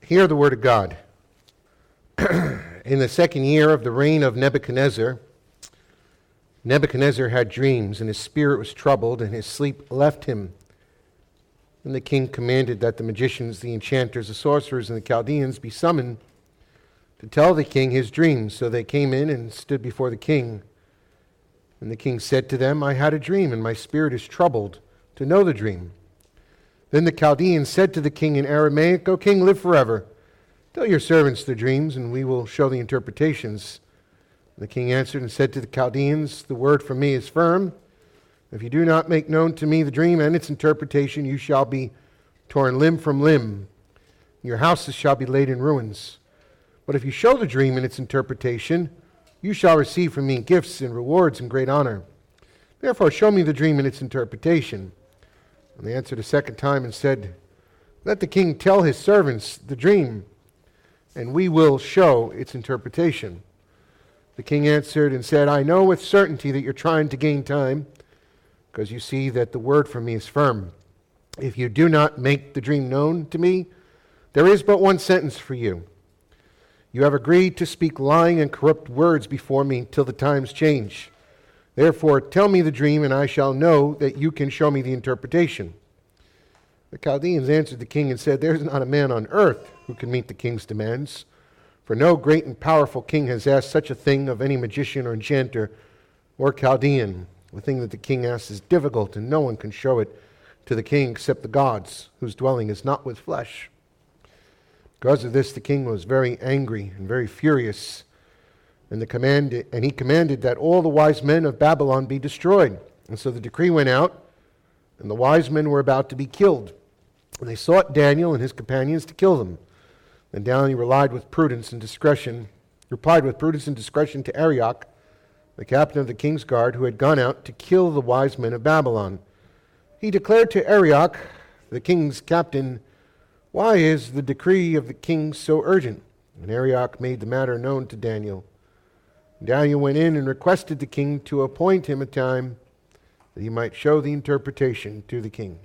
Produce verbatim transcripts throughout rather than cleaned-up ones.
Hear the word of God. In the second year of the reign of Nebuchadnezzar, Nebuchadnezzar had dreams, and his spirit was troubled, and his sleep left him. And the king commanded that the magicians, the enchanters, the sorcerers, and the Chaldeans be summoned to tell the king his dreams. So they came in and stood before the king. And the king said to them, I had a dream, and my spirit is troubled to know the dream. Then the Chaldeans said to the king in Aramaic, O king, live forever. Tell your servants the dreams, and we will show the interpretations. And the king answered and said to the Chaldeans, the word from me is firm. If you do not make known to me the dream and its interpretation, you shall be torn limb from limb. Your houses shall be laid in ruins. But if you show the dream and its interpretation, you shall receive from me gifts and rewards and great honor. Therefore show me the dream and its interpretation. And they answered a second time and said, Let the king tell his servants the dream, and we will show its interpretation. The king answered and said, I know with certainty that you're trying to gain time, because you see that the word from me is firm. If you do not make the dream known to me, there is but one sentence for you. You have agreed to speak lying and corrupt words before me till the times change. Therefore, tell me the dream, and I shall know that you can show me the interpretation. The Chaldeans answered the king and said, There is not a man on earth who can meet the king's demands. For no great and powerful king has asked such a thing of any magician or enchanter or Chaldean. The thing that the king asks is difficult, and no one can show it to the king except the gods, whose dwelling is not with flesh. Because of this, the king was very angry and very furious, and, the command, and he commanded that all the wise men of Babylon be destroyed. And so the decree went out, and the wise men were about to be killed. And they sought Daniel and his companions to kill them. Then Daniel relied with prudence and discretion, replied with prudence and discretion to Arioch, the captain of the king's guard, who had gone out to kill the wise men of Babylon. He declared to Arioch, the king's captain, Why is the decree of the king so urgent? And Arioch made the matter known to Daniel. Daniel went in and requested the king to appoint him a time that he might show the interpretation to the king.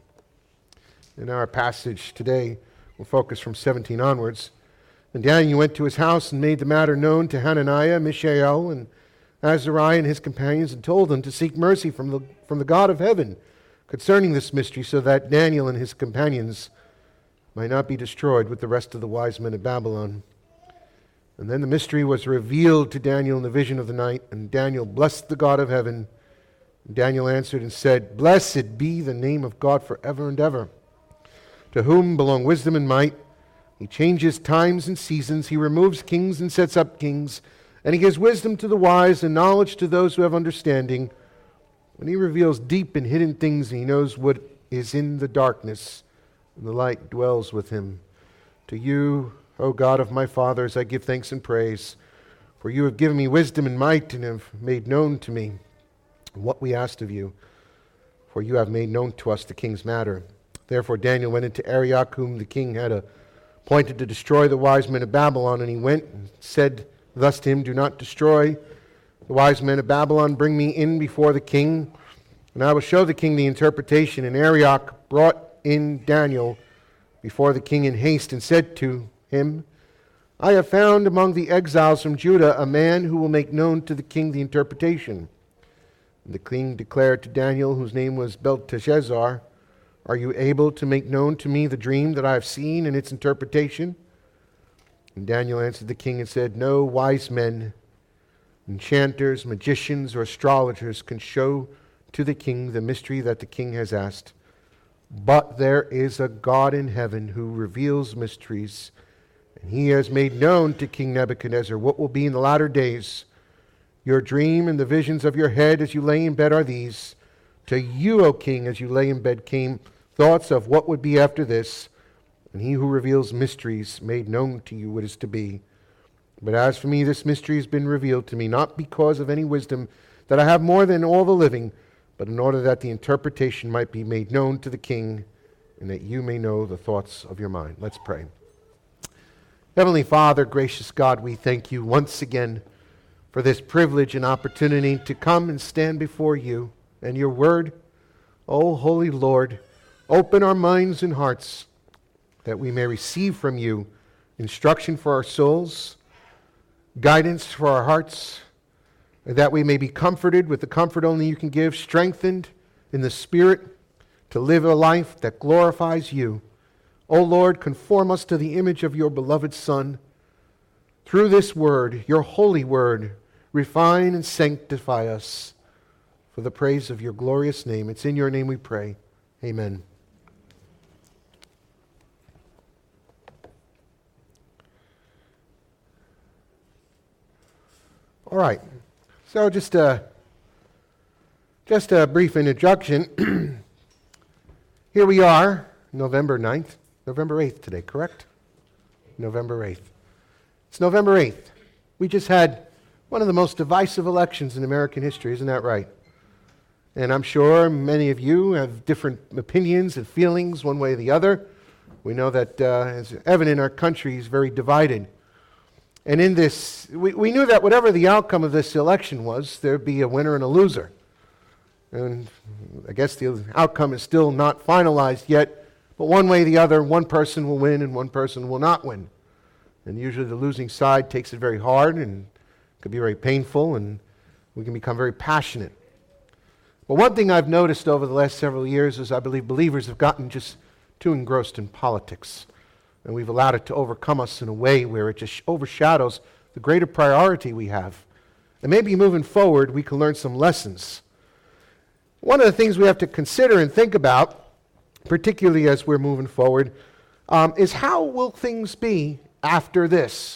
In our passage today, we'll focus from seventeen onwards. And Daniel went to his house and made the matter known to Hananiah, Mishael, and Azariah and his companions, and told them to seek mercy from the, from the God of heaven concerning this mystery, so that Daniel and his companions might not be destroyed with the rest of the wise men of Babylon. And then the mystery was revealed to Daniel in the vision of the night, and Daniel blessed the God of heaven. And Daniel answered and said, Blessed be the name of God forever and ever, to whom belong wisdom and might. He changes times and seasons. He removes kings and sets up kings. And he gives wisdom to the wise and knowledge to those who have understanding. And he reveals deep and hidden things, and he knows what is in the darkness, and the light dwells with him. To you, O God of my fathers, I give thanks and praise, for you have given me wisdom and might, and have made known to me what we asked of you, for you have made known to us the king's matter. Therefore Daniel went into Arioch, whom the king had appointed to destroy the wise men of Babylon, and he went and said thus to him, Do not destroy the wise men of Babylon. Bring me in before the king, and I will show the king the interpretation. And Arioch brought in Daniel before the king in haste, and said to him, I have found among the exiles from Judah a man who will make known to the king the interpretation. And the king declared to Daniel, whose name was Belteshazzar, Are you able to make known to me the dream that I have seen and its interpretation? And Daniel answered the king and said, No wise men, enchanters, magicians, or astrologers can show to the king the mystery that the king has asked. But there is a God in heaven who reveals mysteries, and he has made known to King Nebuchadnezzar what will be in the latter days. Your dream and the visions of your head as you lay in bed are these. To you, O king, as you lay in bed came thoughts of what would be after this, and he who reveals mysteries made known to you what is to be. But as for me, this mystery has been revealed to me, not because of any wisdom that I have more than all the living, but in order that the interpretation might be made known to the king, and that you may know the thoughts of your mind. Let's pray. Heavenly Father, gracious God, we thank you once again for this privilege and opportunity to come and stand before you and your word. O Holy Lord, open our minds and hearts that we may receive from you instruction for our souls, guidance for our hearts, that we may be comforted with the comfort only you can give, strengthened in the Spirit to live a life that glorifies you. O Lord, conform us to the image of your beloved Son. Through this word, your holy word, refine and sanctify us for the praise of your glorious name. It's in your name we pray. Amen. All right. So just a, just a brief introduction. Here we are, November ninth, November eighth today, correct? November eighth. It's November eighth. We just had one of the most divisive elections in American history, isn't that right? And I'm sure many of you have different opinions and feelings one way or the other. We know that, uh, as evident, our country is very divided. And in this, we, we knew that whatever the outcome of this election was, there'd be a winner and a loser. And I guess the outcome is still not finalized yet, but one way or the other, one person will win and one person will not win. And usually the losing side takes it very hard and it could be very painful, and we can become very passionate. But one thing I've noticed over the last several years is I believe believers have gotten just too engrossed in politics. And we've allowed it to overcome us in a way where it just overshadows the greater priority we have. And maybe moving forward, we can learn some lessons. One of the things we have to consider and think about, particularly as we're moving forward, um, is how will things be after this?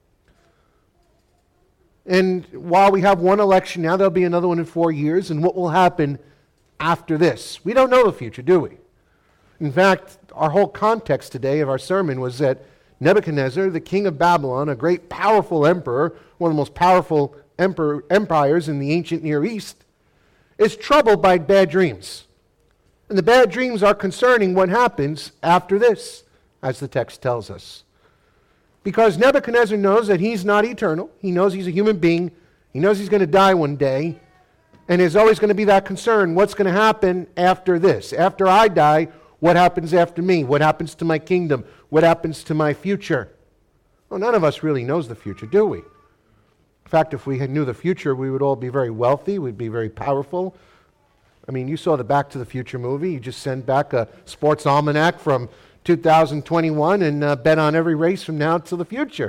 And while we have one election now, there'll be another one in four years, and what will happen after this? We don't know the future, do we? In fact, our whole context today of our sermon was that Nebuchadnezzar, the king of Babylon, a great powerful emperor, one of the most powerful emperor, empires in the ancient Near East, is troubled by bad dreams. And the bad dreams are concerning what happens after this, as the text tells us. Because Nebuchadnezzar knows that he's not eternal. He knows he's a human being. He knows he's going to die one day. And there's always going to be that concern, what's going to happen after this? After I die, what happens after me? What happens to my kingdom? What happens to my future? Well, none of us really knows the future, do we? In fact, if we knew the future, we would all be very wealthy. We'd be very powerful. I mean, you saw the Back to the Future movie. You just send back a sports almanac from two thousand twenty-one and uh, bet on every race from now to the future.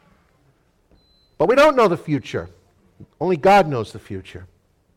But we don't know the future. Only God knows the future.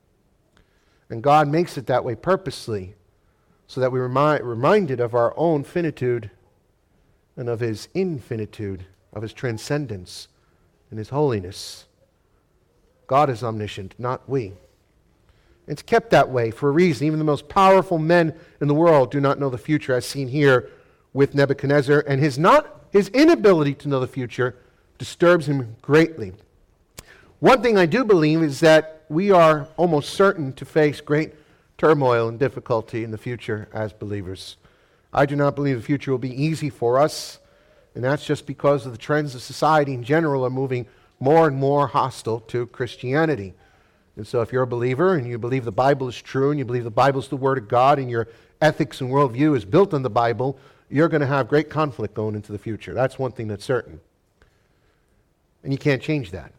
And God makes it that way purposely, so that we remind reminded of our own finitude and of His infinitude, of His transcendence and His holiness. God is omniscient, not we. It's kept that way for a reason. Even the most powerful men in the world do not know the future, as seen here with Nebuchadnezzar, and his not his inability to know the future disturbs him greatly. One thing I do believe is that we are almost certain to face great turmoil and difficulty in the future as believers. I do not believe the future will be easy for us, and that's just because of the trends of society in general are moving more and more hostile to Christianity. And so if you're a believer and you believe the Bible is true and you believe the Bible is the Word of God and your ethics and worldview is built on the Bible, you're going to have great conflict going into the future. That's one thing that's certain. And you can't change that.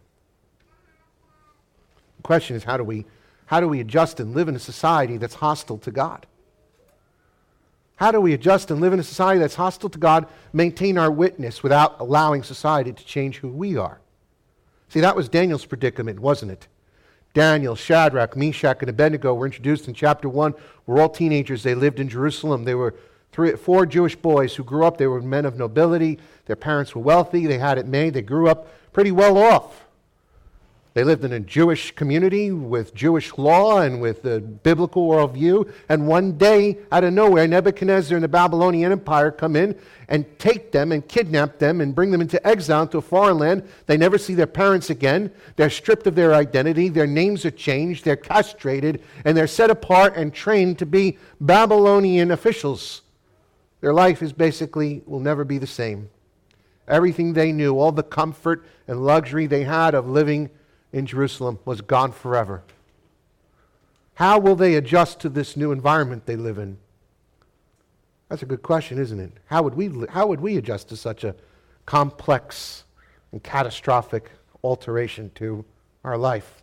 The question is, how do we how do we adjust and live in a society that's hostile to God? How do we adjust and live in a society that's hostile to God, maintain our witness without allowing society to change who we are? See, that was Daniel's predicament, wasn't it? Daniel, Shadrach, Meshach, and Abednego were introduced in chapter one. Were all teenagers. They lived in Jerusalem. They were three, four Jewish boys who grew up. They were men of nobility. Their parents were wealthy. They had it made. They grew up pretty well off. They lived in a Jewish community with Jewish law and with the biblical worldview. And one day, out of nowhere, Nebuchadnezzar and the Babylonian Empire come in and take them and kidnap them and bring them into exile to a foreign land. They never see their parents again. They're stripped of their identity. Their names are changed. They're castrated. And they're set apart and trained to be Babylonian officials. Their life is basically, will never be the same. Everything they knew, all the comfort and luxury they had of living in Jerusalem was gone forever. How will they adjust to this new environment they live in? That's a good question, isn't it? How would we how would we adjust to such a complex and catastrophic alteration to our life.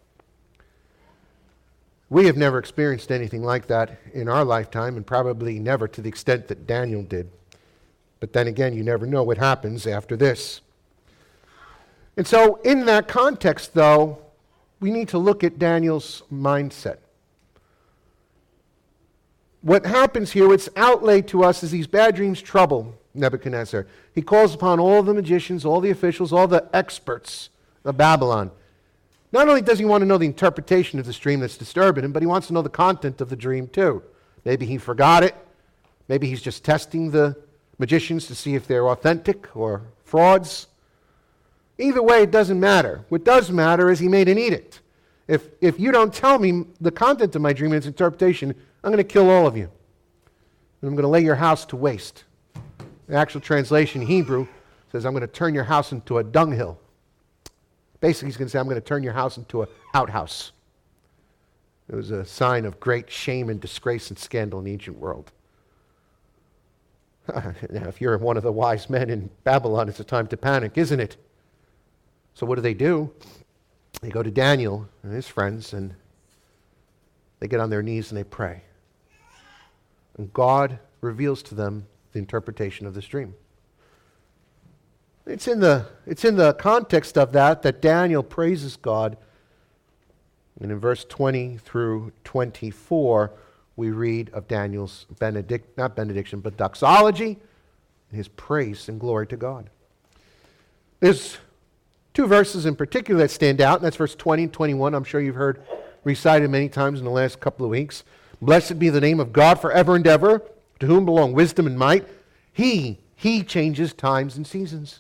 We have never experienced anything like that in our lifetime, and probably never to the extent that Daniel did. But then again, you never know what happens after this. And so in that context, though, we need to look at Daniel's mindset. What happens here, what's outlaid to us, is these bad dreams trouble Nebuchadnezzar. He calls upon all the magicians, all the officials, all the experts of Babylon. Not only does he want to know the interpretation of this dream that's disturbing him, but he wants to know the content of the dream too. Maybe he forgot it. Maybe he's just testing the magicians to see if they're authentic or frauds. Either way, it doesn't matter. What does matter is he made an edict. If, if you don't tell me the content of my dream and its interpretation, I'm going to kill all of you. And I'm going to lay your house to waste. The actual translation in Hebrew says, I'm going to turn your house into a dunghill. Basically, he's going to say, I'm going to turn your house into an outhouse. It was a sign of great shame and disgrace and scandal in the ancient world. Now, if you're one of the wise men in Babylon, it's a time to panic, isn't it? So what do they do? They go to Daniel and his friends, and they get on their knees and they pray. And God reveals to them the interpretation of this dream. It's in the, it's in the context of that that Daniel praises God. And in verse twenty through twenty-four, we read of Daniel's benedict, not benediction, but doxology, his praise and glory to God. There's two verses in particular that stand out, and that's verse twenty and twenty-one. I'm sure you've heard recited many times in the last couple of weeks. Blessed be the name of God forever and ever, to whom belong wisdom and might. He, He changes times and seasons.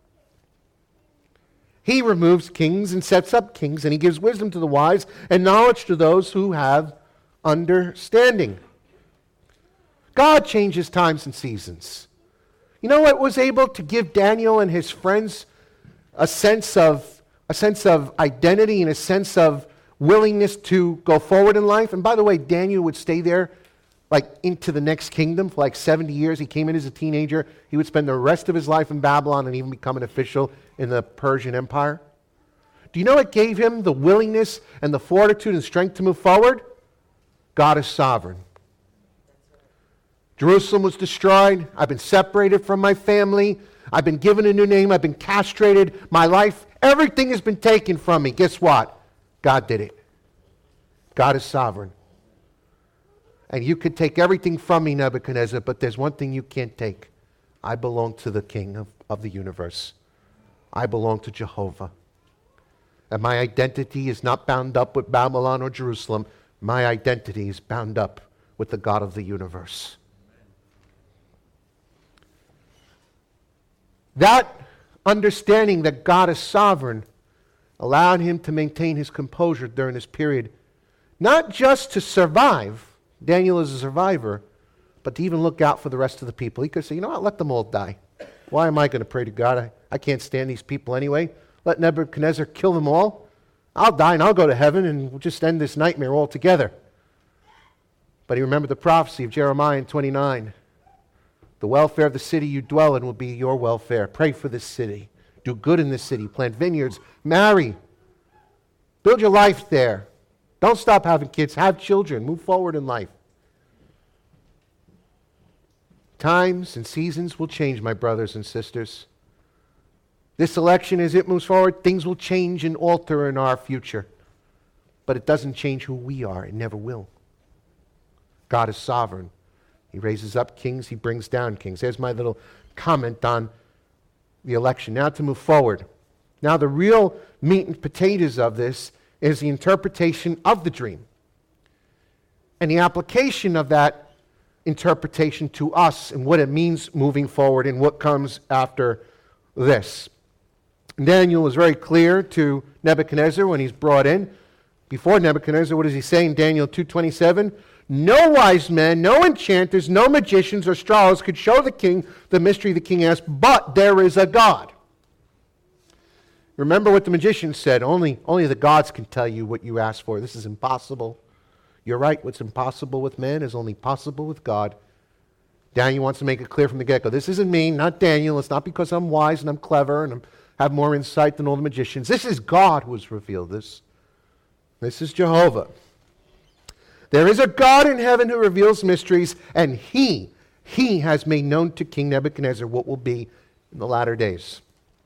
He removes kings and sets up kings, and He gives wisdom to the wise and knowledge to those who have understanding. God changes times and seasons. You know what was able to give Daniel and his friends a sense of a sense of identity and a sense of willingness to go forward in life? And by the way, Daniel would stay there like into the next kingdom for like seventy years. He came in as a teenager. He would spend the rest of his life in Babylon and even become an official in the Persian Empire. Do you know what gave him the willingness and the fortitude and strength to move forward? God is sovereign. Jerusalem was destroyed. I've been separated from my family. I've been given a new name. I've been castrated. My life, everything has been taken from me. Guess what? God did it. God is sovereign. And you could take everything from me, Nebuchadnezzar, but there's one thing you can't take. I belong to the King of, of the universe. I belong to Jehovah. And my identity is not bound up with Babylon or Jerusalem. My identity is bound up with the God of the universe. That understanding that God is sovereign allowed him to maintain his composure during this period, not just to survive. Daniel is a survivor, but to even look out for the rest of the people. He could say, you know what, let them all die. Why am I going to pray to God? I, I can't stand these people anyway. Let Nebuchadnezzar kill them all. I'll die and I'll go to heaven and we'll just end this nightmare altogether. But he remembered the prophecy of Jeremiah in twenty-nine. The welfare of the city you dwell in will be your welfare. Pray for this city. Do good in this city. Plant vineyards. Marry. Build your life there. Don't stop having kids. Have children. Move forward in life. Times and seasons will change, my brothers and sisters. This election, as it moves forward, things will change and alter in our future. But it doesn't change who we are. It never will. God is sovereign. He raises up kings. He brings down kings. There's my little comment on the election. Now to move forward. Now the real meat and potatoes of this is the interpretation of the dream. And the application of that interpretation to us and what it means moving forward and what comes after this. Daniel is very clear to Nebuchadnezzar when he's brought in. Before Nebuchadnezzar, what does he say in Daniel two twenty-seven? No wise men, no enchanters, no magicians or astrologers could show the king the mystery the king asked, but there is a God. Remember what the magician said, only, only the gods can tell you what you asked for. This is impossible. You're right, what's impossible with man is only possible with God. Daniel wants to make it clear from the get-go. This isn't me, not Daniel. It's not because I'm wise and I'm clever and I have more insight than all the magicians. This is God who has revealed this. This is Jehovah. There is a God in heaven who reveals mysteries, and he, he has made known to King Nebuchadnezzar what will be in the latter days.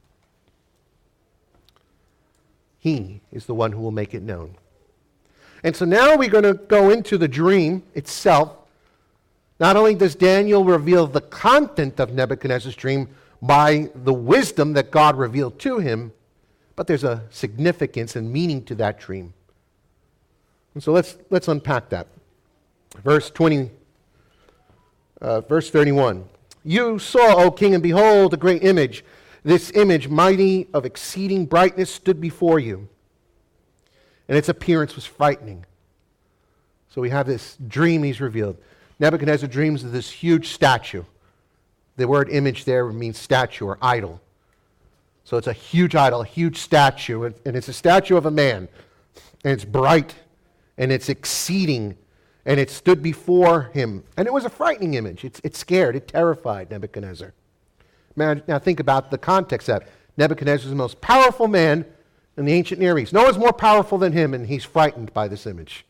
He is the one who will make it known. And so now we're going to go into the dream itself. Not only does Daniel reveal the content of Nebuchadnezzar's dream by the wisdom that God revealed to him, but there's a significance and meaning to that dream. And so let's let's unpack that. Verse twenty, uh, verse thirty-one. You saw, O king, and behold, a great image. This image, mighty of exceeding brightness, stood before you, and its appearance was frightening. So we have this dream he's revealed. Nebuchadnezzar dreams of this huge statue. The word image there means statue or idol. So it's a huge idol, a huge statue, and, and it's a statue of a man, and it's bright, and it's exceeding, and it stood before him. And it was a frightening image. It, it scared, it terrified Nebuchadnezzar. Man, now think about the context of that. Nebuchadnezzar is the most powerful man in the ancient Near East. No one's more powerful than him, and he's frightened by this image.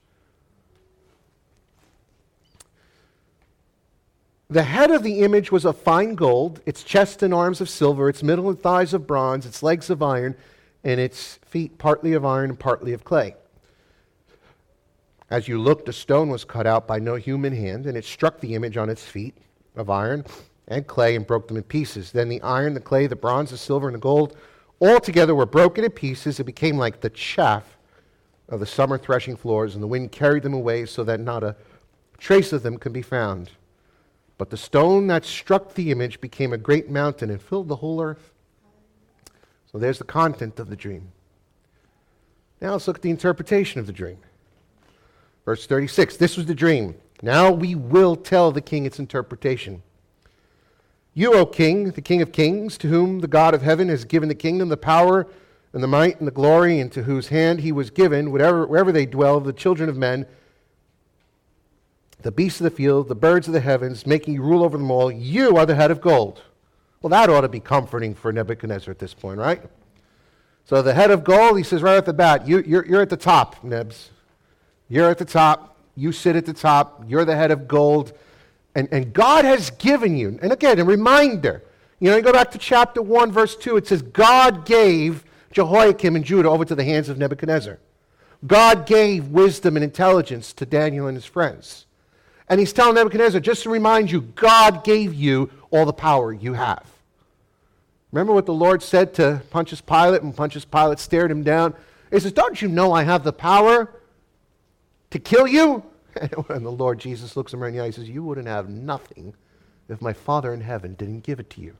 The head of the image was of fine gold, its chest and arms of silver, its middle and thighs of bronze, its legs of iron, and its feet partly of iron and partly of clay. As you looked, a stone was cut out by no human hand, and it struck the image on its feet of iron and clay and broke them in pieces. Then the iron, the clay, the bronze, the silver, and the gold all together were broken in pieces. It became like the chaff of the summer threshing floors, and the wind carried them away so that not a trace of them could be found. But the stone that struck the image became a great mountain and filled the whole earth. So there's the content of the dream. Now let's look at the interpretation of the dream. Verse thirty-six, this was the dream. Now we will tell the king its interpretation. You, O king, the king of kings, to whom the God of heaven has given the kingdom, the power, and the might, and the glory, and to whose hand he was given, whatever, wherever they dwell, the children of men, the beasts of the field, the birds of the heavens, making you rule over them all, you are the head of gold. Well, that ought to be comforting for Nebuchadnezzar at this point, right? So the head of gold, he says right off the bat, you, you're, you're at the top, Nebs. You're at the top. You sit at the top. You're the head of gold. And, and God has given you, and again, a reminder. You know, you go back to chapter one, verse two, it says, God gave Jehoiakim and Judah over to the hands of Nebuchadnezzar. God gave wisdom and intelligence to Daniel and his friends. And he's telling Nebuchadnezzar, just to remind you, God gave you all the power you have. Remember what the Lord said to Pontius Pilate, and Pontius Pilate stared him down? He says, don't you know I have the power to kill you? And the Lord Jesus looks him right in the eye and says, you wouldn't have nothing if my Father in heaven didn't give it to you.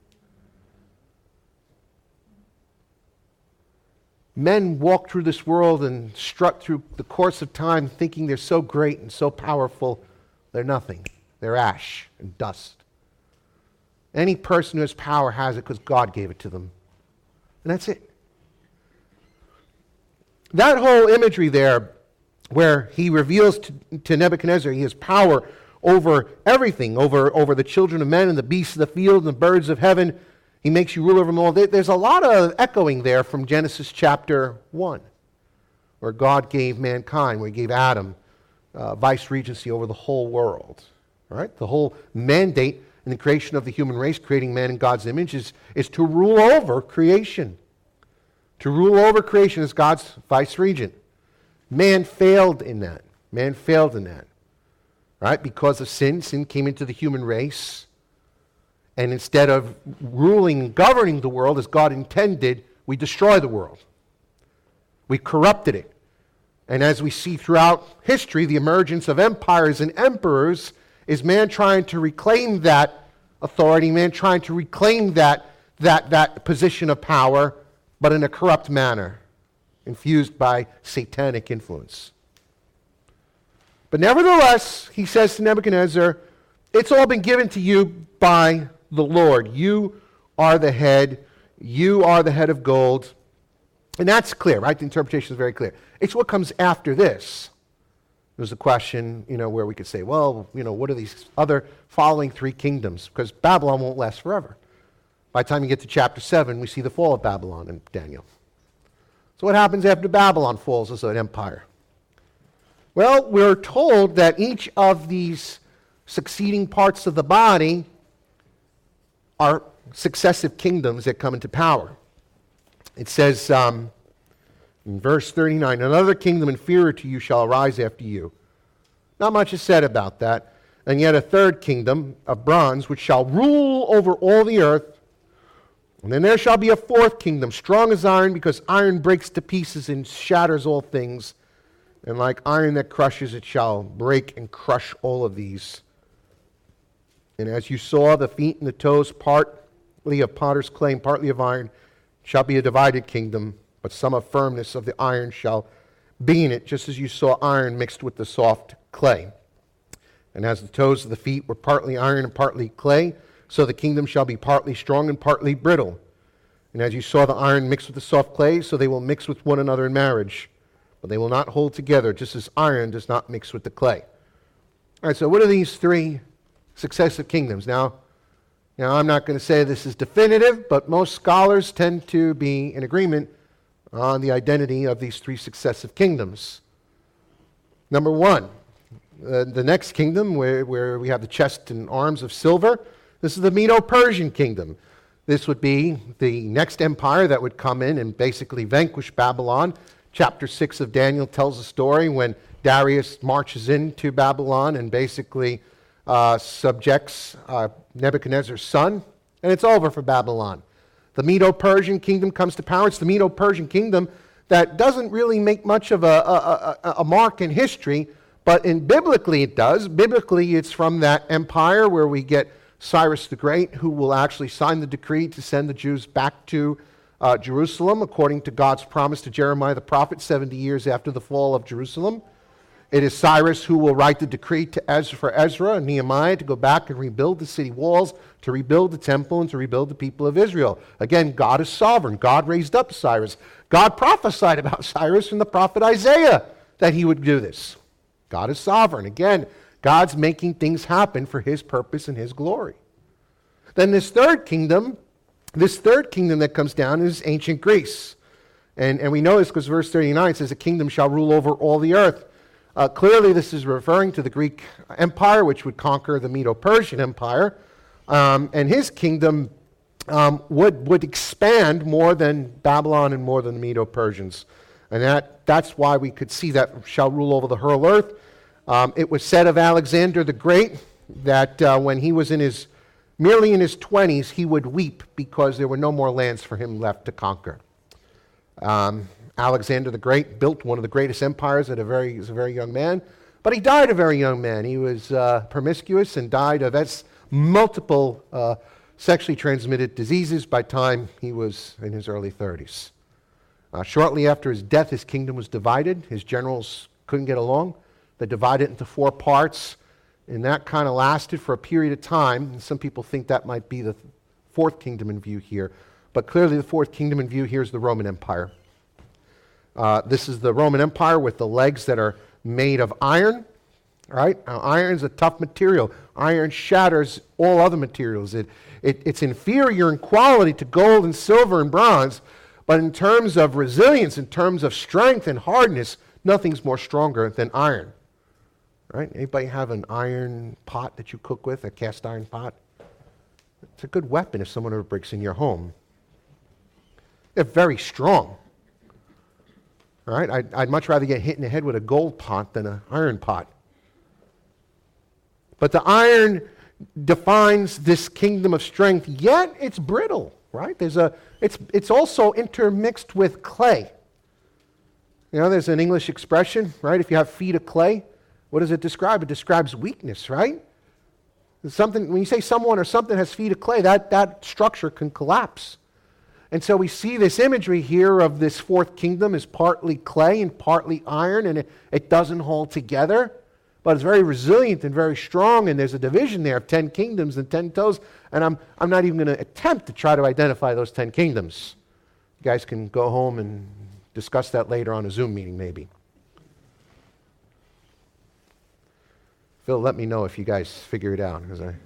Men walk through this world and strut through the course of time thinking they're so great and so powerful. They're nothing. They're ash and dust. Any person who has power has it because God gave it to them. And that's it. That whole imagery there, where he reveals to, to Nebuchadnezzar he has power over everything, over, over the children of men and the beasts of the field and the birds of heaven. He makes you rule over them all. There's a lot of echoing there from Genesis chapter one, where God gave mankind, where he gave Adam uh, vice regency over the whole world. All right? The whole mandate in the creation of the human race, creating man in God's image, is, is to rule over creation. To rule over creation as God's vice regent. Man failed in that. Man failed in that. Right? Because of sin, sin came into the human race. And instead of ruling and governing the world as God intended, we destroy the world. We corrupted it. And as we see throughout history, the emergence of empires and emperors is man trying to reclaim that authority, man trying to reclaim that, that, that position of power, but in a corrupt manner, infused by satanic influence. But nevertheless, he says to Nebuchadnezzar, it's all been given to you by the Lord. You are the head. You are the head of gold. And that's clear, right? The interpretation is very clear. It's what comes after this There's a question, you know, where we could say, well, you know, what are these other following three kingdoms? Because Babylon won't last forever. By the time you get to chapter seven, we see the fall of Babylon in Daniel. So what happens after Babylon falls as an empire? Well, we're told that each of these succeeding parts of the body are successive kingdoms that come into power. It says um, in verse thirty-nine, another kingdom inferior to you shall arise after you. Not much is said about that. And yet a third kingdom of bronze, which shall rule over all the earth. And then there shall be a fourth kingdom, strong as iron, because iron breaks to pieces and shatters all things. And like iron that crushes, it shall break and crush all of these. And as you saw, the feet and the toes, partly of potter's clay and partly of iron, shall be a divided kingdom, but some of firmness of the iron shall be in it, just as you saw iron mixed with the soft clay. And as the toes of the feet were partly iron and partly clay, so the kingdom shall be partly strong and partly brittle. And as you saw the iron mixed with the soft clay, so they will mix with one another in marriage. But they will not hold together, just as iron does not mix with the clay. All right, so what are these three successive kingdoms? Now, now I'm not going to say this is definitive, but most scholars tend to be in agreement on the identity of these three successive kingdoms. Number one, uh, the next kingdom where, where we have the chest and arms of silver, this is the Medo-Persian kingdom. This would be the next empire that would come in and basically vanquish Babylon. Chapter six of Daniel tells the story when Darius marches into Babylon and basically uh, subjects uh, Nebuchadnezzar's son, and it's over for Babylon. The Medo-Persian kingdom comes to power. It's the Medo-Persian kingdom that doesn't really make much of a, a, a, a mark in history, but in biblically it does. Biblically, it's from that empire where we get Cyrus the Great, who will actually sign the decree to send the Jews back to uh, Jerusalem, according to God's promise to Jeremiah the prophet, seventy years after the fall of Jerusalem. It is Cyrus who will write the decree to Ezra, for Ezra and Nehemiah to go back and rebuild the city walls, to rebuild the temple, and to rebuild the people of Israel. Again, God is sovereign. God raised up Cyrus. God prophesied about Cyrus in the prophet Isaiah that he would do this. God is sovereign. Again, God's making things happen for his purpose and his glory. Then this third kingdom, this third kingdom that comes down is ancient Greece. And, and we know this because verse thirty-nine says, a kingdom shall rule over all the earth. Uh, clearly, this is referring to the Greek Empire, which would conquer the Medo-Persian Empire. Um, and his kingdom um, would, would expand more than Babylon and more than the Medo-Persians. And that, that's why we could see that shall rule over the whole earth. Um, it was said of Alexander the Great that uh, when he was in his, merely in his twenties, he would weep because there were no more lands for him left to conquer. Um, Alexander the Great built one of the greatest empires at a very, as a very young man, but he died a very young man. He was uh, promiscuous and died of that's multiple uh, sexually transmitted diseases by the time he was in his early thirties. Uh, shortly after his death, his kingdom was divided. His generals couldn't get along. They divided it into four parts, and that kind of lasted for a period of time. And some people think that might be the fourth kingdom in view here. But clearly the fourth kingdom in view here is the Roman Empire. Uh, this is the Roman Empire with the legs that are made of iron. Right? Now, iron is a tough material. Iron shatters all other materials. It, it, it's inferior in quality to gold and silver and bronze, but in terms of resilience, in terms of strength and hardness, nothing's more stronger than iron. Right? Anybody have an iron pot that you cook with, a cast iron pot? It's a good weapon if someone ever breaks in your home. They're very strong. All right? I'd, I'd much rather get hit in the head with a gold pot than an iron pot. But the iron defines this kingdom of strength, yet it's brittle, right? There's a, it's, it's also intermixed with clay. You know, there's an English expression, right? If you have feet of clay, what does it describe? It describes weakness, right? Something, when you say someone or something has feet of clay, that, that structure can collapse. And so we see this imagery here of this fourth kingdom is partly clay and partly iron, and it, it doesn't hold together. But it's very resilient and very strong, and there's a division there of ten kingdoms and ten toes, and I'm, I'm not even going to attempt to try to identify those ten kingdoms. You guys can go home and discuss that later on a Zoom meeting maybe. Phil, let me know if you guys figure it out. I...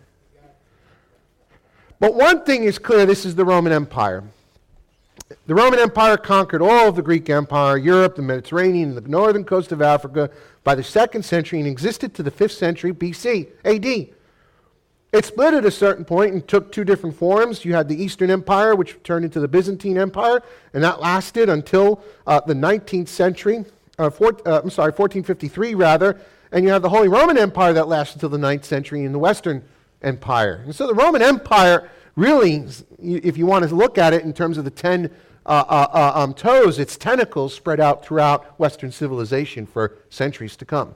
But one thing is clear, this is the Roman Empire. The Roman Empire conquered all of the Greek Empire, Europe, the Mediterranean, and the northern coast of Africa by the second century and existed to the fifth century B C, A D. It split at a certain point and took two different forms. You had the Eastern Empire, which turned into the Byzantine Empire, and that lasted until uh, the nineteenth century, uh, four, uh, I'm sorry, fourteen fifty-three rather, and you have the Holy Roman Empire that lasted until the ninth century in the Western Empire. And so the Roman Empire really, if you want to look at it in terms of the ten uh, uh, uh, um, toes, its tentacles spread out throughout Western civilization for centuries to come.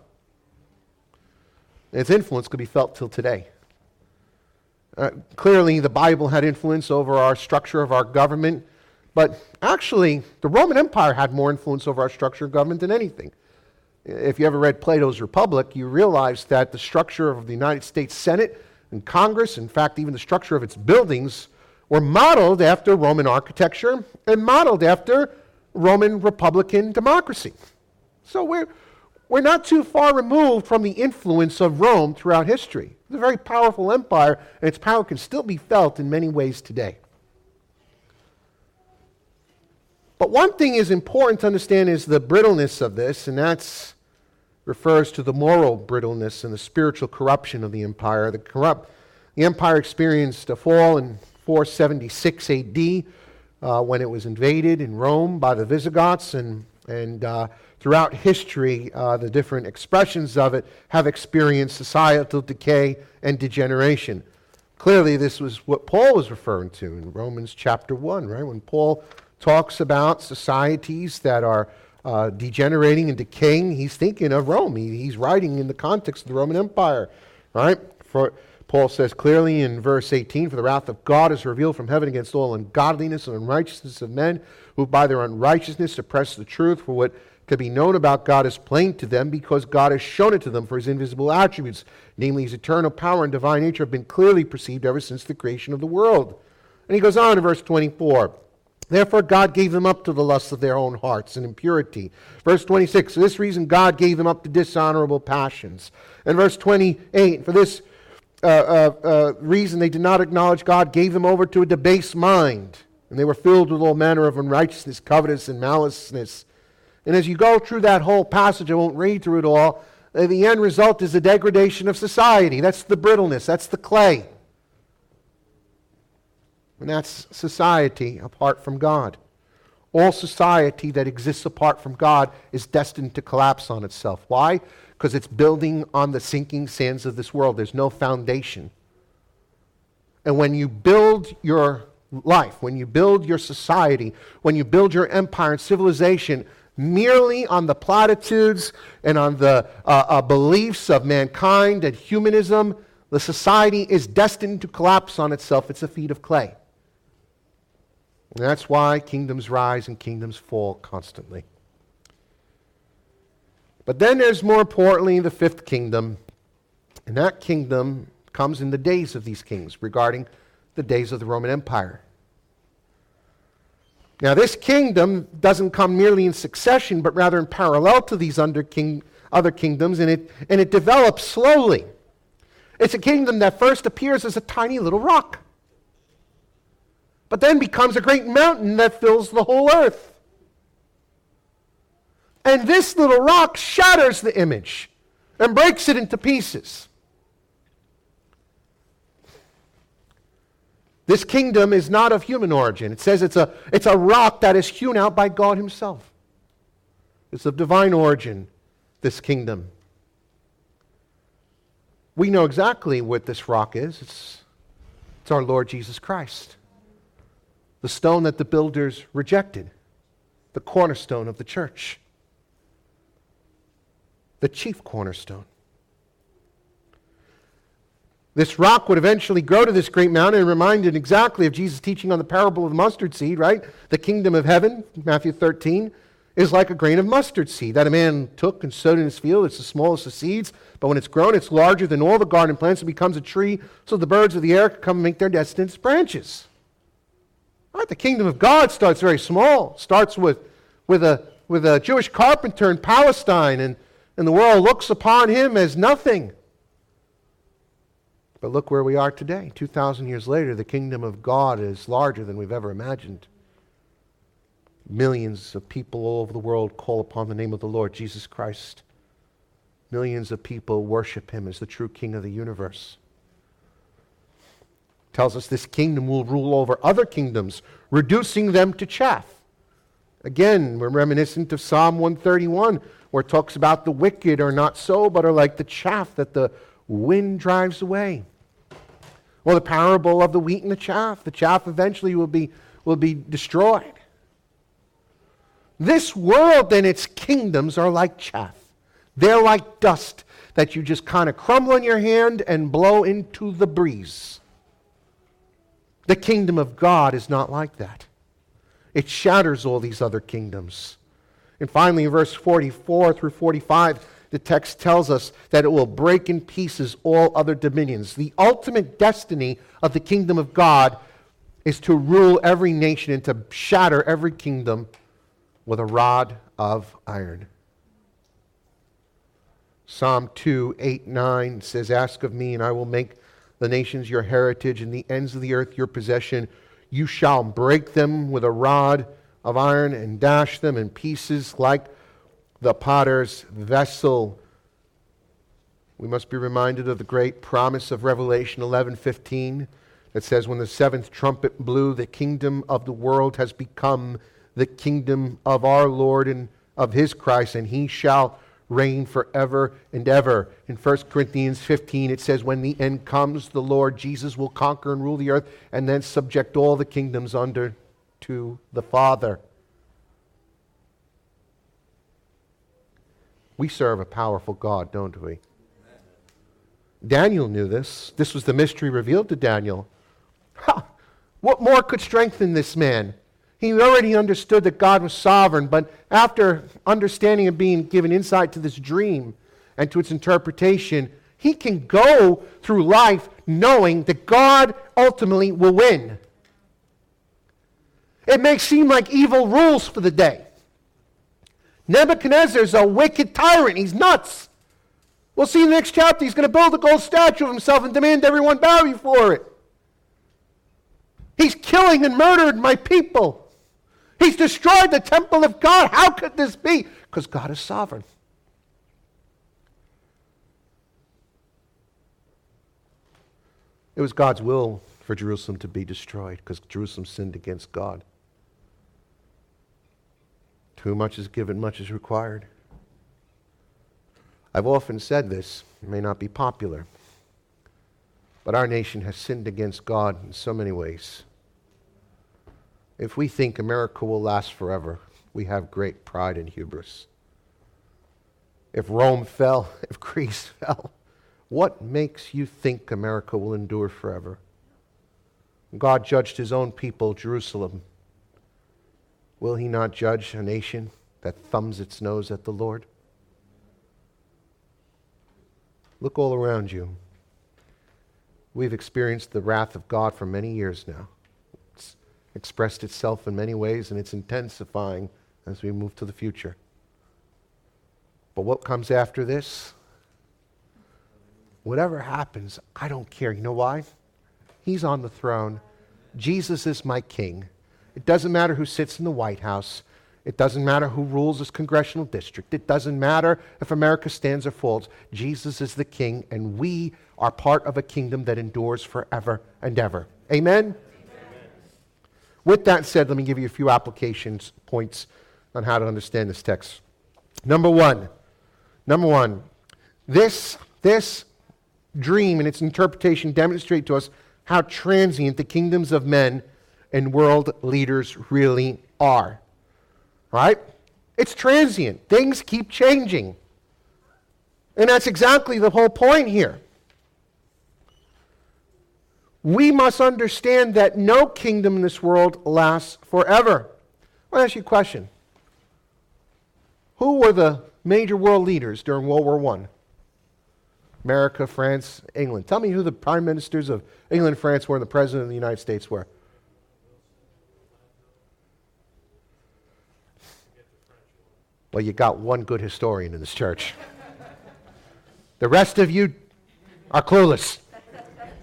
Its influence could be felt till today. Uh, clearly, the Bible had influence over our structure of our government, but actually, the Roman Empire had more influence over our structure of government than anything. If you ever read Plato's Republic, you realize that the structure of the United States Senate and Congress, in fact, even the structure of its buildings, were modeled after Roman architecture and modeled after Roman Republican democracy. So we're, we're not too far removed from the influence of Rome throughout history. It's a very powerful empire, and its power can still be felt in many ways today. But one thing is important to understand is the brittleness of this, and that refers to the moral brittleness and the spiritual corruption of the empire. The, corrupt, the empire experienced a fall in four seventy-six A D uh, when it was invaded in Rome by the Visigoths, and, and uh, throughout history, uh, the different expressions of it have experienced societal decay and degeneration. Clearly, this was what Paul was referring to in Romans chapter one, right? When Paul talks about societies that are uh, degenerating and decaying, he's thinking of Rome. He, he's writing in the context of the Roman Empire, right? For Paul says clearly in verse eighteen, "For the wrath of God is revealed from heaven against all ungodliness and unrighteousness of men, who by their unrighteousness suppress the truth. For what could be known about God is plain to them, because God has shown it to them, for his invisible attributes, namely his eternal power and divine nature, have been clearly perceived ever since the creation of the world." And he goes on in verse twenty-four, "Therefore God gave them up to the lusts of their own hearts and impurity." Verse twenty-six, "For this reason God gave them up to dishonorable passions." And verse twenty-eight, "For this uh, uh, uh, reason they did not acknowledge God, gave them over to a debased mind, and they were filled with all manner of unrighteousness, covetousness, and maliceness." And as you go through that whole passage, I won't read through it all, uh, the end result is the degradation of society. That's the brittleness, that's the clay. And that's society apart from God. All society that exists apart from God is destined to collapse on itself. Why? Because it's building on the sinking sands of this world. There's no foundation. And when you build your life, when you build your society, when you build your empire and civilization merely on the platitudes and on the uh, uh, beliefs of mankind and humanism, the society is destined to collapse on itself. It's a feat of clay. And that's why kingdoms rise and kingdoms fall constantly. But then there's, more importantly, the fifth kingdom. And that kingdom comes in the days of these kings, regarding the days of the Roman Empire. Now, this kingdom doesn't come merely in succession, but rather in parallel to these under king, other kingdoms, and it, and it develops slowly. It's a kingdom that first appears as a tiny little rock, but then becomes a great mountain that fills the whole earth. And this little rock shatters the image and breaks it into pieces. This kingdom is not of human origin. It says it's a, it's a rock that is hewn out by God himself. It's of divine origin, this kingdom. We know exactly what this rock is. It's, it's our Lord Jesus Christ. The stone that the builders rejected. The cornerstone of the church. The chief cornerstone. This rock would eventually grow to this great mountain, and reminded exactly of Jesus' teaching on the parable of the mustard seed, right? The kingdom of heaven, Matthew thirteen, is like a grain of mustard seed that a man took and sowed in his field. It's the smallest of seeds, but when it's grown, it's larger than all the garden plants and becomes a tree, so the birds of the air can come and make their nest in its branches. Right? The kingdom of God starts very small. Starts with, with, a, with a Jewish carpenter in Palestine, and, and the world looks upon him as nothing. But look where we are today. two thousand years later, the kingdom of God is larger than we've ever imagined. Millions of people all over the world call upon the name of the Lord Jesus Christ. Millions of people worship him as the true king of the universe. Tells us this kingdom will rule over other kingdoms, reducing them to chaff. Again, we're reminiscent of Psalm one thirty-one, where it talks about the wicked are not so, but are like the chaff that the wind drives away. Well, the parable of the wheat and the chaff. The chaff eventually will be, will be destroyed. This world and its kingdoms are like chaff. They're like dust that you just kind of crumble in your hand and blow into the breeze. The kingdom of God is not like that. It shatters all these other kingdoms. And finally, in verse forty-four through forty-five, the text tells us that it will break in pieces all other dominions. The ultimate destiny of the kingdom of God is to rule every nation and to shatter every kingdom with a rod of iron. Psalm two, eight, nine says, "Ask of me, and I will make the nations your heritage, and the ends of the earth your possession. You shall break them with a rod of iron and dash them in pieces like the potter's vessel." We must be reminded of the great promise of Revelation eleven fifteen that says, "When the seventh trumpet blew, the kingdom of the world has become the kingdom of our Lord and of his Christ, and he shall reign forever and ever." In First Corinthians fifteen, it says, "When the end comes, the Lord Jesus will conquer and rule the earth and then subject all the kingdoms under to the Father." We serve a powerful God, don't we? Daniel knew this. This was the mystery revealed to Daniel. Ha! What more could strengthen this man? He already understood that God was sovereign, but after understanding and being given insight to this dream and to its interpretation, he can go through life knowing that God ultimately will win. It may seem like evil rules for the day. Nebuchadnezzar is a wicked tyrant. He's nuts. We'll see in the next chapter, he's going to build a gold statue of himself and demand everyone bow before it. He's killing and murdered my people. He's destroyed the temple of God. How could this be? Because God is sovereign. It was God's will for Jerusalem to be destroyed because Jerusalem sinned against God. Too much is given, much is required. I've often said this, it may not be popular, but our nation has sinned against God in so many ways. If we think America will last forever, we have great pride and hubris. If Rome fell, if Greece fell, what makes you think America will endure forever? God judged his own people, Jerusalem. Will he not judge a nation that thumbs its nose at the Lord? Look all around you. We've experienced the wrath of God for many years now. It's expressed itself in many ways, and it's intensifying as we move to the future. But what comes after this? Whatever happens, I don't care. You know why? He's on the throne. Jesus is my king. It doesn't matter who sits in the White House. It doesn't matter who rules this congressional district. It doesn't matter if America stands or falls. Jesus is the king, and we are part of a kingdom that endures forever and ever. Amen? Amen. With that said, let me give you a few applications points on how to understand this text. Number one, number one, this, this dream and its interpretation demonstrate to us how transient the kingdoms of men and world leaders really are. Right? It's transient. Things keep changing. And that's exactly the whole point here. We must understand that no kingdom in this world lasts forever. I'll ask you a question. Who were the major world leaders during World War One? America, France, England. Tell me who the prime ministers of England and France were and the president of the United States were. Well, you got one good historian in this church. The rest of you are clueless.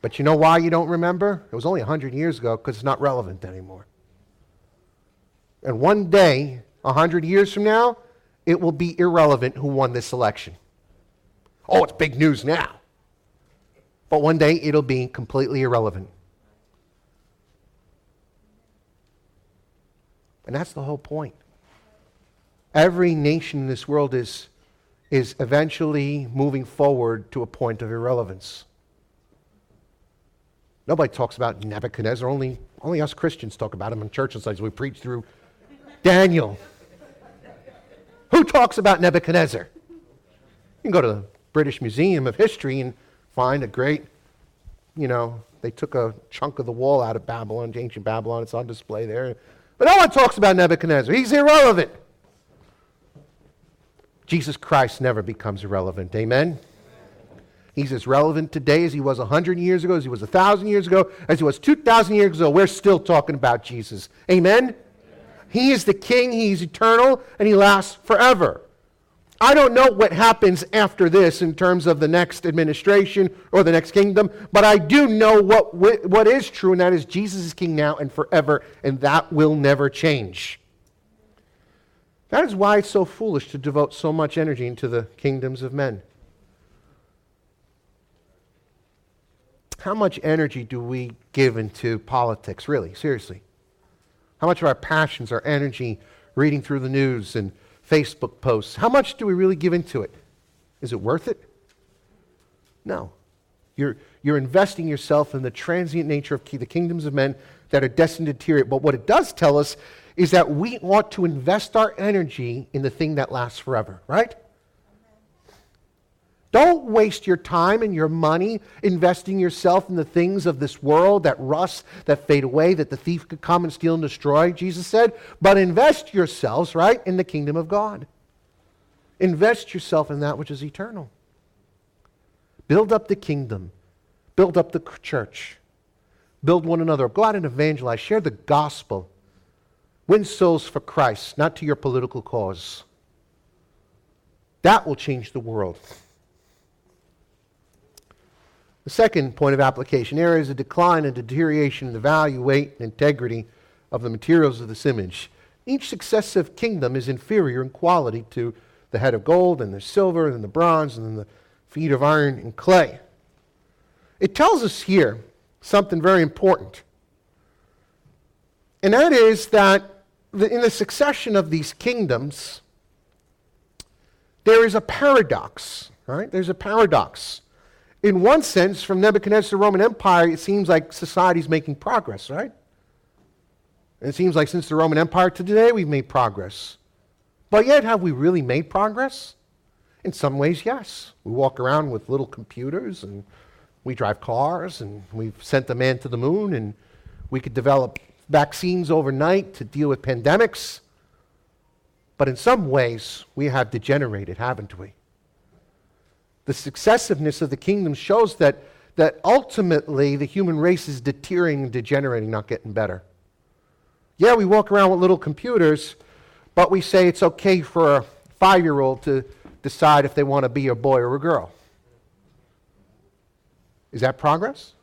But you know why you don't remember? It was only one hundred years ago, because it's not relevant anymore. And one day, one hundred years from now, it will be irrelevant who won this election. Oh, it's big news now. But one day, it'll be completely irrelevant. And that's the whole point. Every nation in this world is, is eventually moving forward to a point of irrelevance. Nobody talks about Nebuchadnezzar. Only, only us Christians talk about him in church and we preach through Daniel. Who talks about Nebuchadnezzar? You can go to the British Museum of History and find a great, you know, they took a chunk of the wall out of Babylon, ancient Babylon. It's on display there. But no one talks about Nebuchadnezzar. He's irrelevant. Jesus Christ never becomes irrelevant. Amen? He's as relevant today as he was one hundred years ago, as he was one thousand years ago, as he was two thousand years ago. We're still talking about Jesus. Amen? Amen? He is the King. He's eternal, and he lasts forever. I don't know what happens after this in terms of the next administration or the next kingdom, but I do know what, what is true, and that is Jesus is King now and forever, and that will never change. That is why it's so foolish to devote so much energy into the kingdoms of men. How much energy do we give into politics, really, seriously? How much of our passions, our energy, reading through the news and Facebook posts, how much do we really give into it? Is it worth it? No. You're, you're investing yourself in the transient nature of the kingdoms of men that are destined to deteriorate. But what it does tell us is that we ought to invest our energy in the thing that lasts forever, right? Don't waste your time and your money investing yourself in the things of this world that rust, that fade away, that the thief could come and steal and destroy, Jesus said. But invest yourselves, right, in the kingdom of God. Invest yourself in that which is eternal. Build up the kingdom. Build up the church. Build one another. Go out and evangelize. Share the gospel. Win souls for Christ, not to your political cause. That will change the world. The second point of application, there is a decline and deterioration in the value, weight, and integrity of the materials of this image. Each successive kingdom is inferior in quality to the head of gold, and the silver, and the bronze, and the feet of iron and clay. It tells us here something very important. And that is that in the succession of these kingdoms, there is a paradox, right? There's a paradox. In one sense, from Nebuchadnezzar to the Roman Empire, it seems like society's making progress, right? And it seems like since the Roman Empire to today, we've made progress. But yet, have we really made progress? In some ways, yes. We walk around with little computers, and we drive cars, and we've sent a man to the moon, and we could develop vaccines overnight to deal with pandemics. But in some ways, we have degenerated, haven't we? The successiveness of the kingdom shows that, that ultimately the human race is deteriorating and degenerating, not getting better. Yeah, we walk around with little computers, but we say it's okay for a five-year-old to decide if they want to be a boy or a girl. Is that progress?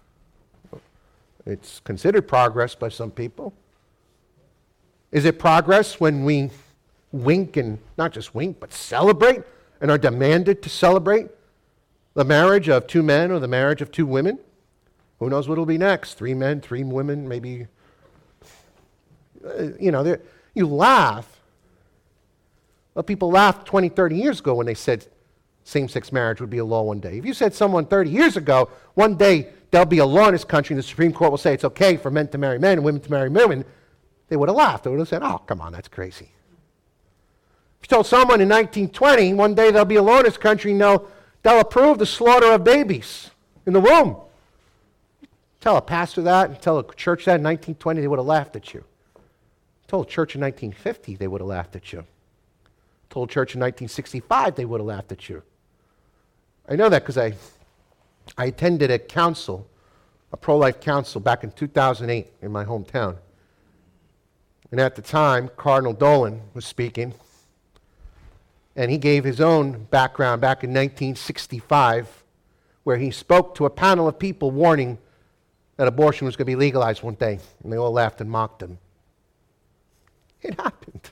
It's considered progress by some people. Is it progress when we wink and not just wink, but celebrate and are demanded to celebrate the marriage of two men or the marriage of two women? Who knows what will be next? Three men, three women, maybe. Uh, you know, you laugh. Well, people laughed twenty, thirty years ago when they said same-sex marriage would be a law one day. If you said someone thirty years ago, one day there'll be a law in this country and the Supreme Court will say it's okay for men to marry men and women to marry women, they would have laughed. They would have said, oh, come on, that's crazy. If you told someone in nineteen twenty, one day there'll be a law in this country and they'll, they'll approve the slaughter of babies in the womb. Tell a pastor that and tell a church that in nineteen twenty, they would have laughed at you. Told a church in nineteen fifty, they would have laughed at you. Told a church in nineteen sixty-five, they would have laughed at you. I know that because I, I attended a council, a pro-life council back in two thousand eight in my hometown. And at the time, Cardinal Dolan was speaking. And he gave his own background back in nineteen sixty-five where he spoke to a panel of people warning that abortion was going to be legalized one day, and they all laughed and mocked him. It happened.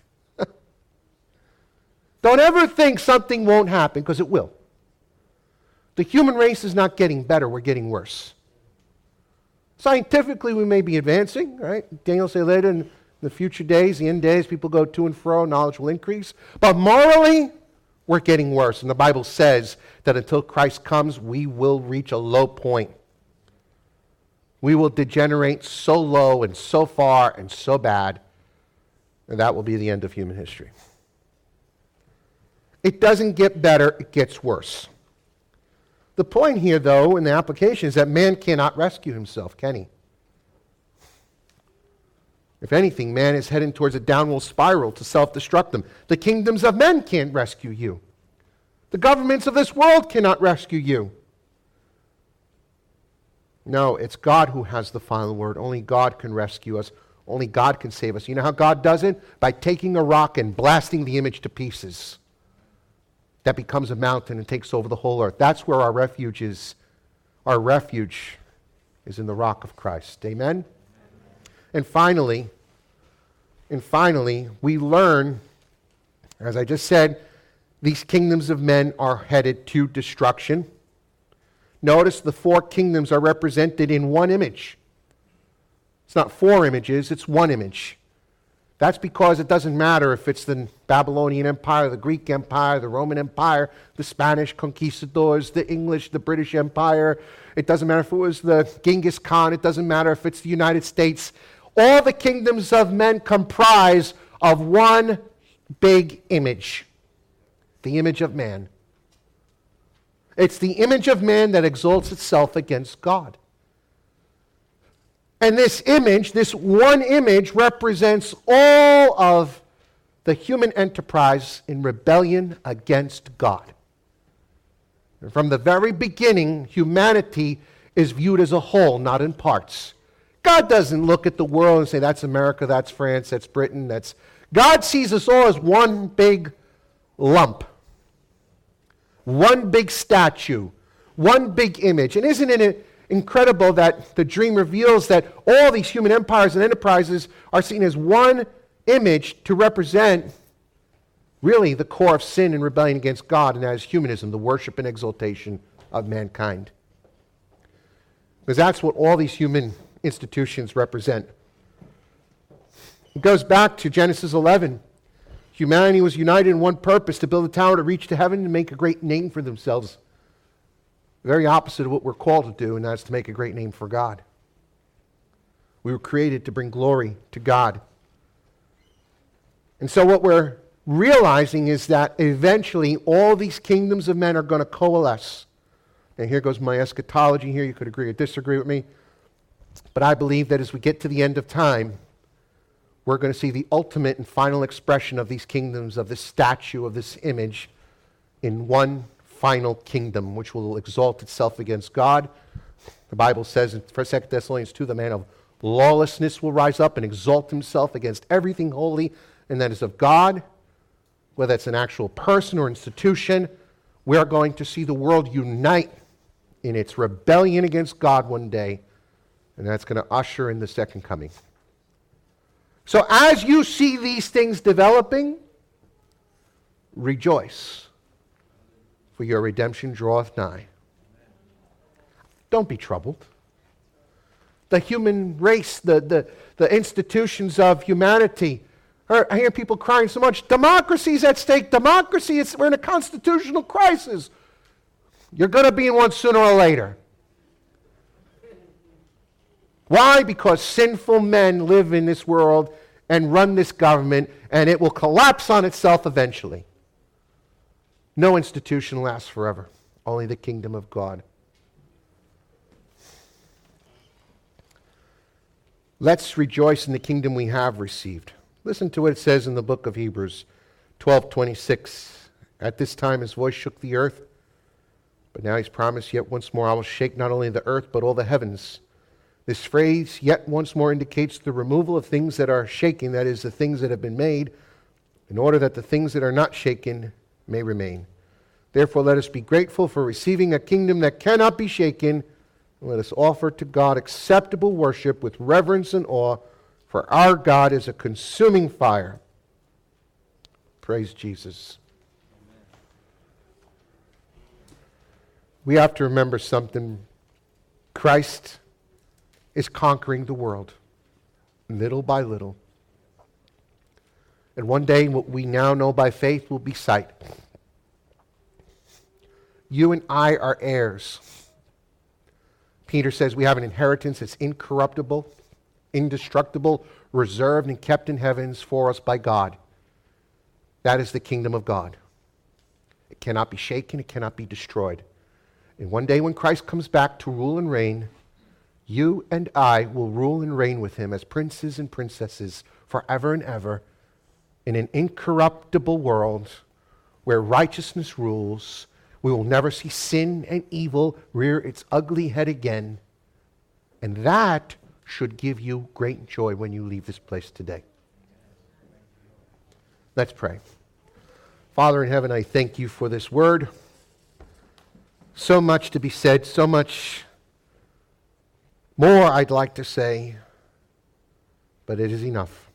Don't ever think something won't happen, because it will. The human race is not getting better, we're getting worse. Scientifically, we may be advancing, right? Daniel say later in the future days, the end days, people go to and fro, knowledge will increase. But morally, we're getting worse. And the Bible says that until Christ comes, we will reach a low point. We will degenerate so low and so far and so bad, and that will be the end of human history. It doesn't get better, it gets worse. The point here, though, in the application is that man cannot rescue himself, can he? If anything, man is heading towards a downward spiral to self-destruct them. The kingdoms of men can't rescue you. The governments of this world cannot rescue you. No, it's God who has the final word. Only God can rescue us. Only God can save us. You know how God does it? By taking a rock and blasting the image to pieces. That becomes a mountain and takes over the whole earth. That's where our refuge is. Our refuge is in the rock of Christ. Amen? And finally, and finally, we learn, as I just said, these kingdoms of men are headed to destruction. Notice the four kingdoms are represented in one image. It's not four images, it's one image. That's because it doesn't matter if it's the Babylonian Empire, the Greek Empire, the Roman Empire, the Spanish conquistadors, the English, the British Empire. It doesn't matter if it was the Genghis Khan. It doesn't matter if it's the United States. All the kingdoms of men comprise of one big image, the image of man. It's the image of man that exalts itself against God. And this image, this one image, represents all of the human enterprise in rebellion against God. And from the very beginning, humanity is viewed as a whole, not in parts. God doesn't look at the world and say, that's America, that's France, that's Britain, that's... God sees us all as one big lump. One big statue. One big image. And isn't it incredible that the dream reveals that all these human empires and enterprises are seen as one image to represent really the core of sin and rebellion against God, and that is humanism, the worship and exaltation of mankind. Because that's what all these human institutions represent. It goes back to Genesis eleven. Humanity was united in one purpose, to build a tower to reach to heaven and make a great name for themselves. The very opposite of what we're called to do, and that's to make a great name for God. We were created to bring glory to God. And so what we're realizing is that eventually all these kingdoms of men are going to coalesce. And here goes my eschatology here. You could agree or disagree with me. But I believe that as we get to the end of time, we're going to see the ultimate and final expression of these kingdoms, of this statue, of this image, in one final kingdom, which will exalt itself against God. The Bible says in Second Thessalonians two, the man of lawlessness will rise up and exalt himself against everything holy, and that is of God, whether it's an actual person or institution. We're going to see the world unite in its rebellion against God one day, and that's going to usher in the second coming. So as you see these things developing, rejoice, for your redemption draweth nigh. Don't be troubled. The human race, the, the, the institutions of humanity, I hear people crying so much, democracy's at stake, democracy, it's, we're in a constitutional crisis. You're going to be in one sooner or later. Why? Because sinful men live in this world and run this government, and it will collapse on itself eventually. No institution lasts forever, only the kingdom of God. Let's rejoice in the kingdom we have received. Listen to what it says in the book of Hebrews twelve twenty-six. At this time his voice shook the earth, but now he's promised, yet once more I will shake not only the earth, but all the heavens. This phrase, yet once more, indicates the removal of things that are shaken, that is, the things that have been made, in order that the things that are not shaken may remain. Therefore, let us be grateful for receiving a kingdom that cannot be shaken. And let us offer to God acceptable worship with reverence and awe, for our God is a consuming fire. Praise Jesus. We have to remember something. Christ is conquering the world, little by little. And one day, what we now know by faith will be sight. You and I are heirs. Peter says we have an inheritance that's incorruptible, indestructible, reserved and kept in heavens for us by God. That is the kingdom of God. It cannot be shaken, it cannot be destroyed. And one day when Christ comes back to rule and reign, you and I will rule and reign with him as princes and princesses forever and ever in an incorruptible world where righteousness rules. We will never see sin and evil rear its ugly head again. And that should give you great joy when you leave this place today. Let's pray. Father in heaven, I thank you for this word. So much to be said, so much more I'd like to say, but it is enough.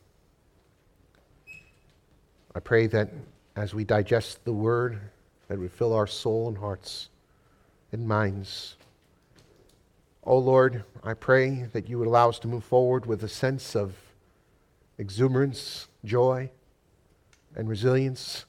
I pray that as we digest the word, that we fill our soul and hearts and minds. Oh Lord, I pray that you would allow us to move forward with a sense of exuberance, joy, and resilience,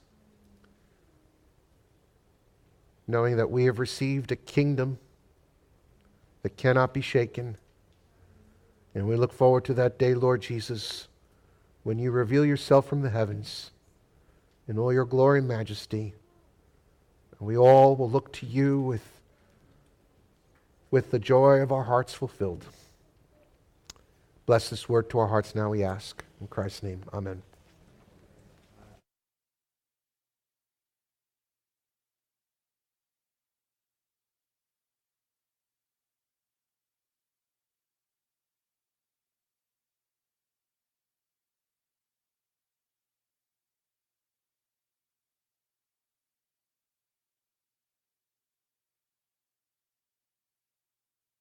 knowing that we have received a kingdom that cannot be shaken. And we look forward to that day, Lord Jesus, when you reveal yourself from the heavens in all your glory and majesty. And we all will look to you with, with the joy of our hearts fulfilled. Bless this word to our hearts now, we ask. In Christ's name, amen.